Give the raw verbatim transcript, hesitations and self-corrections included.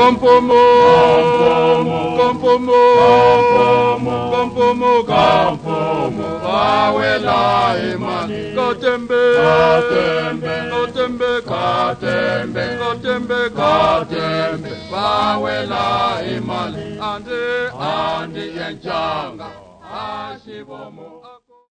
Kampomo, kampomo, kampomo, kampomo, bawela imali. Katembe, katembe, katembe, katembe, katembe, katembe, bawela imali. Ande, ande yenjanga, ashibomo.